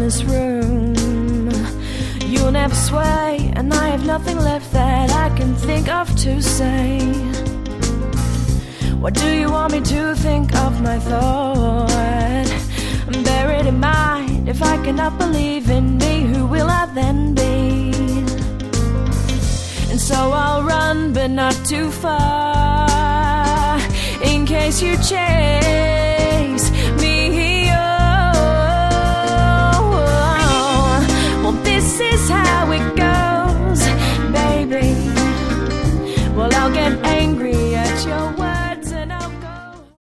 this room. You'll never sway, and I have nothing left that I can think of to say. What do you want me to think of my thought? I'm buried in mind. If I cannot believe in me, who will I then be? And so I'll run, but not too far, in case you change.